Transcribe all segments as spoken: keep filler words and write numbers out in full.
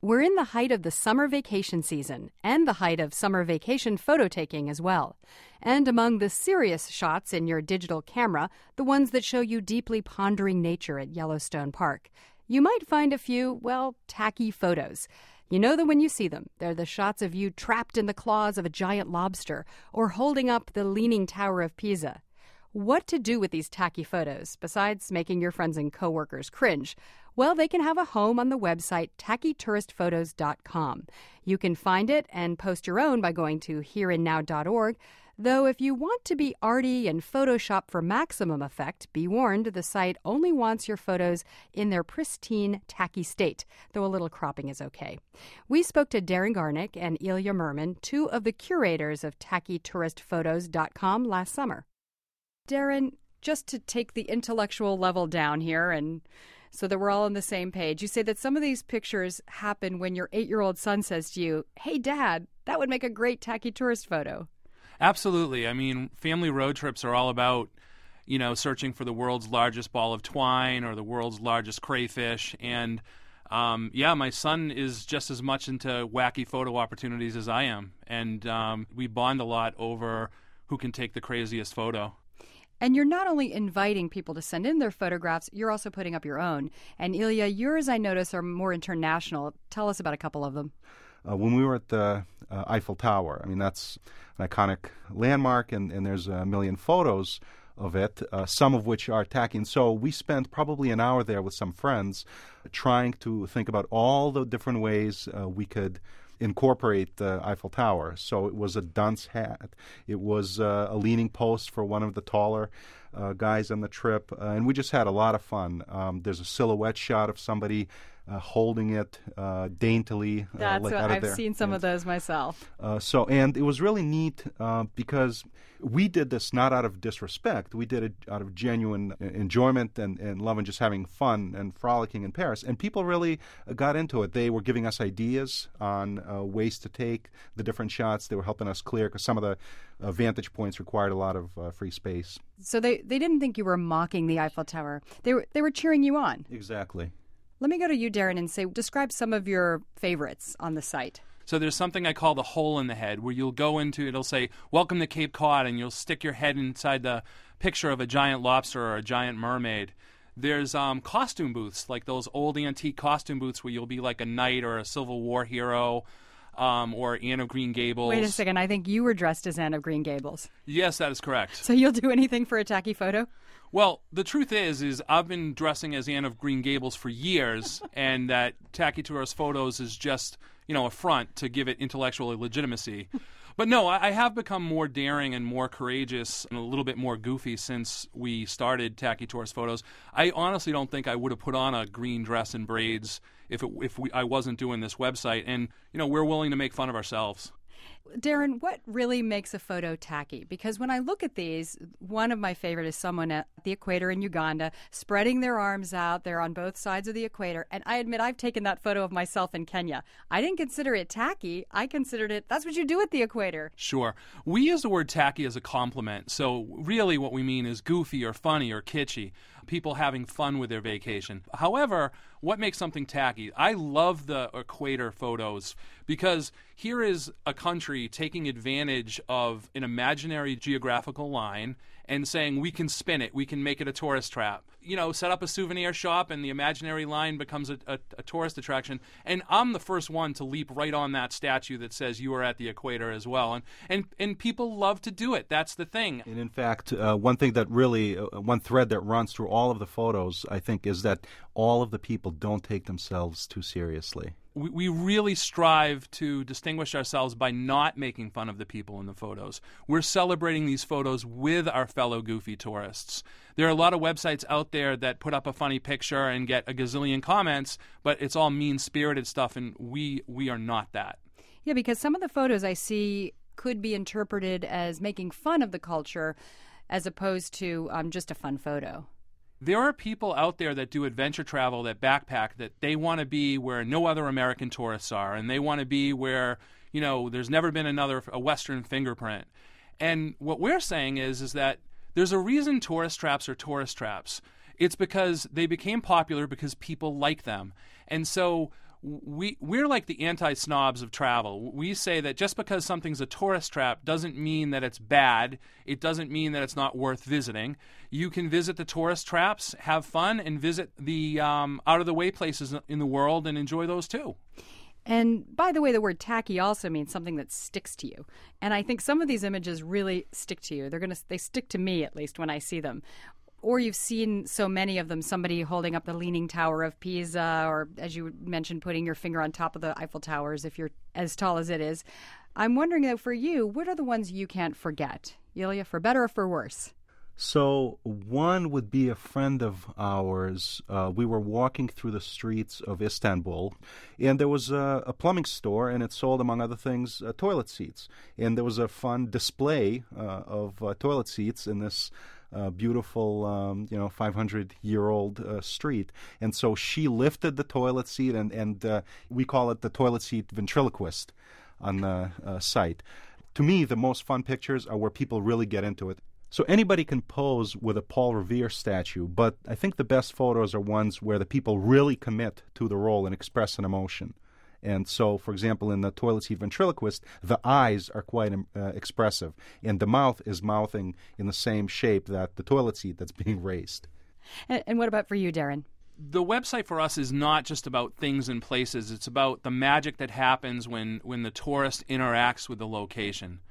We're in the height of the summer vacation season and the height of summer vacation photo taking as well. And among the serious shots in your digital camera, the ones that show you deeply pondering nature at Yellowstone Park, you might find a few, well, tacky photos. You know them when you see them. They're the shots of you trapped in the claws of a giant lobster or holding up the Leaning Tower of Pisa. What to do with these tacky photos, besides making your friends and coworkers cringe? Well, they can have a home on the website tacky tourist photos dot com. You can find it and post your own by going to here and now dot org. Though if you want to be arty and Photoshop for maximum effect, be warned, the site only wants your photos in their pristine, tacky state, though a little cropping is okay. We spoke to Darren Garnick and Ilya Merman, two of the curators of tacky tourist photos dot com last summer. Darren, just to take the intellectual level down here and so that we're all on the same page, you say that some of these pictures happen when your eight-year-old son says to you, "Hey, Dad, that would make a great tacky tourist photo." Absolutely. I mean, family road trips are all about, you know, searching for the world's largest ball of twine or the world's largest crayfish. And, um, yeah, my son is just as much into wacky photo opportunities as I am. And um, we bond a lot over who can take the craziest photo. And you're not only inviting people to send in their photographs, you're also putting up your own. And Ilya, yours, I notice, are more international. Tell us about a couple of them. Uh, when we were at the uh, Eiffel Tower, I mean, that's an iconic landmark, and, and there's a million photos of it, uh, some of which are tacky. And so we spent probably an hour there with some friends trying to think about all the different ways uh, we could incorporate the Eiffel Tower. So it was a dunce hat. It was uh, a leaning post for one of the taller uh, guys on the trip. Uh, and we just had a lot of fun. Um, there's a silhouette shot of somebody uh, holding it uh, daintily. That's uh, like what, out of I've there. seen some Yes. of those myself. Uh, so, and it was really neat uh, because we did this not out of disrespect. We did it out of genuine enjoyment and, and love and just having fun and frolicking in Paris. And people really got into it. They were giving us ideas on uh, ways to take the different shots. They were helping us clear because some of the uh, vantage points required a lot of uh, free space. So they, they didn't think you were mocking the Eiffel Tower. They were, they were cheering you on. Exactly. Let me go to you, Darren, and say, describe some of your favorites on the site. So there's something I call the hole in the head, where you'll go into, it'll say, "Welcome to Cape Cod," and you'll stick your head inside the picture of a giant lobster or a giant mermaid. There's um, costume booths, like those old antique costume booths where you'll be like a knight or a Civil War hero um, or Anne of Green Gables. Wait a second, I think you were dressed as Anne of Green Gables. Yes, that is correct. So you'll do anything for a tacky photo? Well, the truth is, is I've been dressing as Anne of Green Gables for years, and that Tacky Tourist Photos is just, you know, a front to give it intellectual legitimacy. But no, I, I have become more daring and more courageous and a little bit more goofy since we started Tacky Tourist Photos. I honestly don't think I would have put on a green dress and braids if it, if we, I wasn't doing this website. And, you know, we're willing to make fun of ourselves. Darren, what really makes a photo tacky? Because when I look at these, one of my favorite is someone at the equator in Uganda spreading their arms out. They're on both sides of the equator. And I admit I've taken that photo of myself in Kenya. I didn't consider it tacky. I considered it, that's what you do at the equator. Sure. We use the word tacky as a compliment. So really what we mean is goofy or funny or kitschy. People having fun with their vacation. However, what makes something tacky? I love the equator photos because here is a country taking advantage of an imaginary geographical line and saying we can spin it, we can make it a tourist trap. You know, set up a souvenir shop and the imaginary line becomes a, a, a tourist attraction. And I'm the first one to leap right on that statue that says you are at the equator as well. And and, and people love to do it. That's the thing. And in fact, uh, one thing that really, uh, one thread that runs through all of the photos, I think, is that all of the people don't take themselves too seriously. We, we really strive to distinguish ourselves by not making fun of the people in the photos. We're celebrating these photos with our fellow goofy tourists. There are a lot of websites out there that put up a funny picture and get a gazillion comments, but it's all mean-spirited stuff, and we we are not that. Yeah, because some of the photos I see could be interpreted as making fun of the culture as opposed to um, just a fun photo. There are people out there that do adventure travel, that backpack, that they want to be where no other American tourists are, and they want to be where, you know, there's never been another a Western fingerprint. And what we're saying is, is that there's a reason tourist traps are tourist traps. It's because they became popular because people like them. And so we we're like the anti-snobs of travel. We say that just because something's a tourist trap doesn't mean that it's bad. It doesn't mean that it's not worth visiting. You can visit the tourist traps, have fun, and visit the um, out-of-the-way places in the world and enjoy those too. And by the way, the word tacky also means something that sticks to you. And I think some of these images really stick to you. They're gonna they stick to me, at least, when I see them. Or you've seen so many of them, somebody holding up the Leaning Tower of Pisa, or, as you mentioned, putting your finger on top of the Eiffel Towers if you're as tall as it is. I'm wondering, though, for you, what are the ones you can't forget? Ilya, for better or for worse? So one would be a friend of ours. Uh, we were walking through the streets of Istanbul, and there was a, a plumbing store, and it sold, among other things, uh, toilet seats. And there was a fun display uh, of uh, toilet seats in this Uh, beautiful, um, you know, five hundred year old uh, street. And so she lifted the toilet seat, and, and uh, we call it the toilet seat ventriloquist on the uh, site. To me, the most fun pictures are where people really get into it. So anybody can pose with a Paul Revere statue, but I think the best photos are ones where the people really commit to the role and express an emotion. And so, for example, in the toilet seat ventriloquist, the eyes are quite uh, expressive, and the mouth is mouthing in the same shape that the toilet seat that's being raised. And, and what about for you, Darren? The website for us is not just about things and places. It's about the magic that happens when, when the tourist interacts with the location.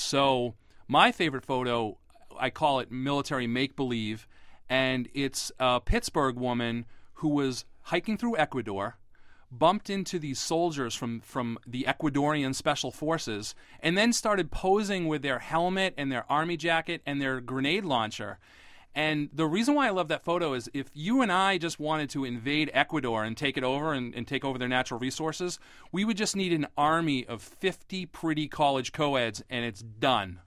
So my favorite photo, I call it military make-believe, and it's a Pittsburgh woman who was hiking through Ecuador, bumped into these soldiers from, from the Ecuadorian Special Forces, and then started posing with their helmet and their army jacket and their grenade launcher. And the reason why I love that photo is if you and I just wanted to invade Ecuador and take it over and, and take over their natural resources, we would just need an army of fifty pretty college co-eds, and it's done.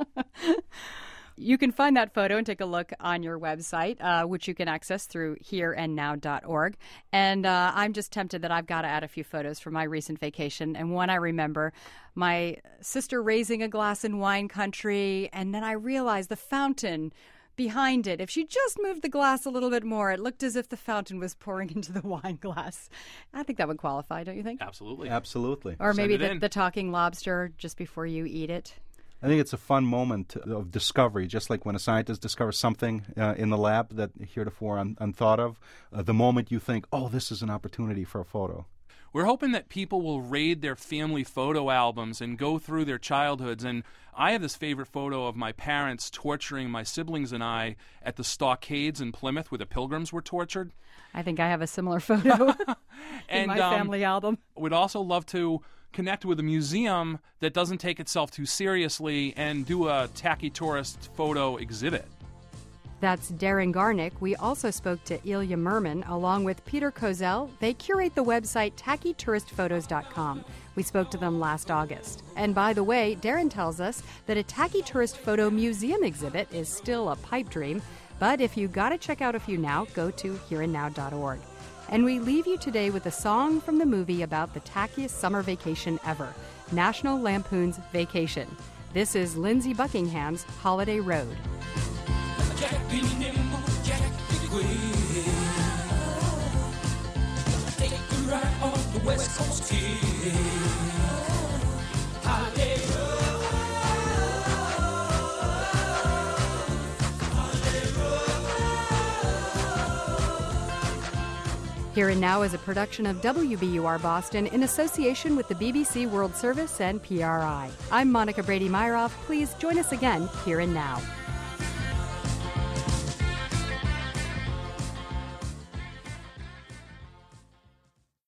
You can find that photo and take a look on your website, uh, which you can access through here and now dot org. And uh, I'm just tempted that I've got to add a few photos from my recent vacation. And one I remember, my sister raising a glass in wine country, and then I realized the fountain behind it. If she just moved the glass a little bit more, it looked as if the fountain was pouring into the wine glass. I think that would qualify, don't you think? Absolutely. Absolutely. Or maybe Send it the, in. the talking lobster just before you eat it. I think it's a fun moment of discovery, just like when a scientist discovers something uh, in the lab that heretofore un- unthought of. Uh, the moment you think, oh, this is an opportunity for a photo. We're hoping that people will raid their family photo albums and go through their childhoods. And I have this favorite photo of my parents torturing my siblings and I at the stockades in Plymouth where the Pilgrims were tortured. I think I have a similar photo in And, my um, family album. Would also love to connect with a museum that doesn't take itself too seriously and do a tacky tourist photo exhibit. That's Darren Garnick. We also spoke to Ilya Merman along with Peter Kozel. They curate the website tacky tourist photos dot com. We spoke to them last August. And by the way, Darren tells us that a tacky tourist photo museum exhibit is still a pipe dream. But if you got to check out a few now, go to here and now dot org. And we leave you today with a song from the movie about the tackiest summer vacation ever, National Lampoon's Vacation. This is Lindsey Buckingham's Holiday Road. Jack be nimble, Jack be quick. Take a ride on the West Coast here. Holiday Road. Holiday Road. Here and Now is a production of W B U R Boston in association with the B B C World Service and P R I. I'm Monica Brady-Myroff. Please join us again here and now.